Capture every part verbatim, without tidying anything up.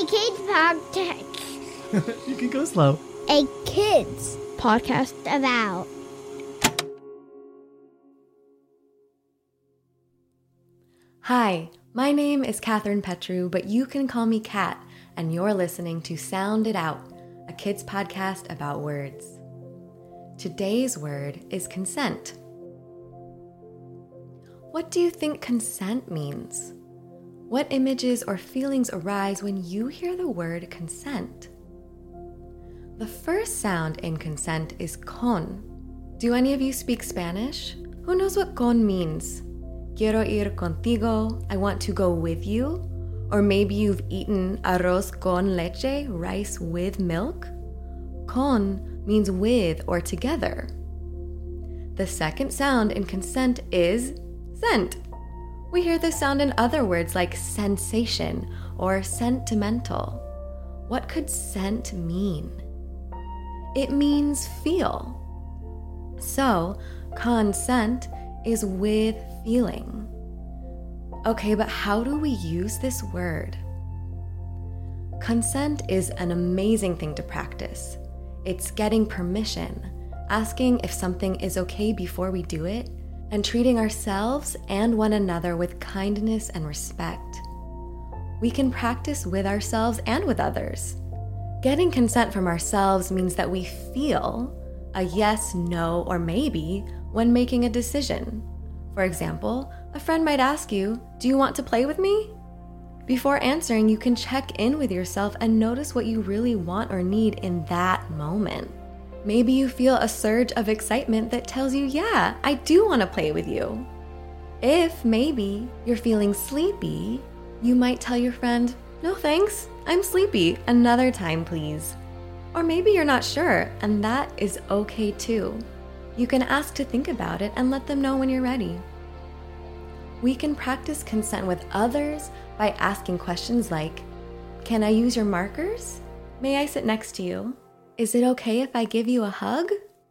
A kids podcast. You can go slow. A kids podcast about. Hi, my name is Catherine Petru, but you can call me Kat, and you're listening to Sound It Out, a kids podcast about words. Today's word is consent. What do you think consent means? What images or feelings arise when you hear the word consent? The first sound in consent is con. Do any of you speak Spanish? Who knows what con means? Quiero ir contigo, I want to go with you. Or maybe you've eaten arroz con leche, rice with milk. Con means with or together. The second sound in consent is scent. We hear this sound in other words like sensation or sentimental. What could scent mean? It means feel. So, consent is with feeling. Okay, but how do we use this word? Consent is an amazing thing to practice. It's getting permission, asking if something is okay before we do it, and treating ourselves and one another with kindness and respect. We can practice with ourselves and with others. Getting consent from ourselves means that we feel a yes, no, or maybe when making a decision. For example, a friend might ask you, "Do you want to play with me?" Before answering, you can check in with yourself and notice what you really want or need in that moment. Maybe you feel a surge of excitement that tells you, yeah, I do want to play with you. If maybe you're feeling sleepy, you might tell your friend, no thanks, I'm sleepy, another time please. Or maybe you're not sure, and that is okay too. You can ask to think about it and let them know when you're ready. We can practice consent with others by asking questions like, can I use your markers? May I sit next to you? Is it okay if I give you a hug?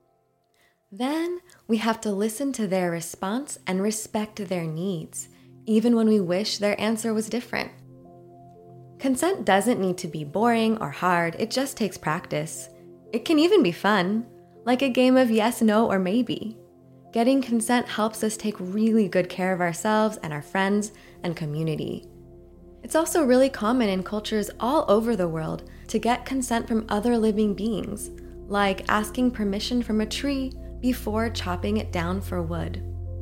Then we have to listen to their response and respect their needs, even when we wish their answer was different. Consent doesn't need to be boring or hard, it just takes practice. It can even be fun, like a game of yes, no, or maybe. Getting consent helps us take really good care of ourselves and our friends and community. It's also really common in cultures all over the world to get consent from other living beings, like asking permission from a tree before chopping it down for wood.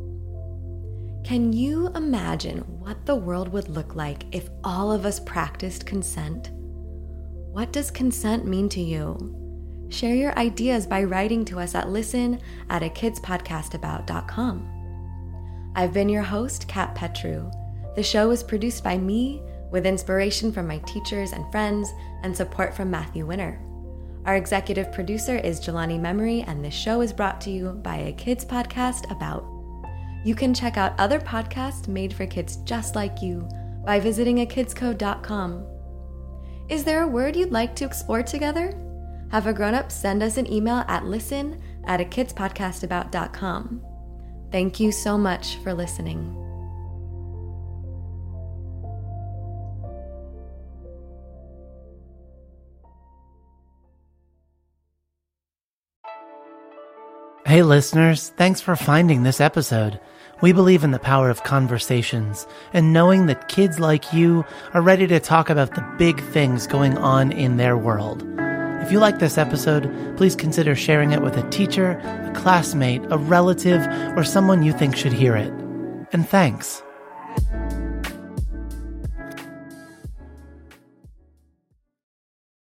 Can you imagine what the world would look like if all of us practiced consent? What does consent mean to you? Share your ideas by writing to us at listen at a kids podcast about dot com. I've been your host, Kat Petru. The show is produced by me with inspiration from my teachers and friends and support from Matthew Winner. Our executive producer is Jelani Memory, and this show is brought to you by a kids podcast about. You can check out other podcasts made for kids just like you by visiting a kids code dot com. Is there a word you'd like to explore together? Have a grown-up send us an email at listen at a kids podcast about dot com. Thank you so much for listening. Hey listeners, thanks for finding this episode. We believe in the power of conversations and knowing that kids like you are ready to talk about the big things going on in their world. If you like this episode, please consider sharing it with a teacher, a classmate, a relative, or someone you think should hear it. And thanks.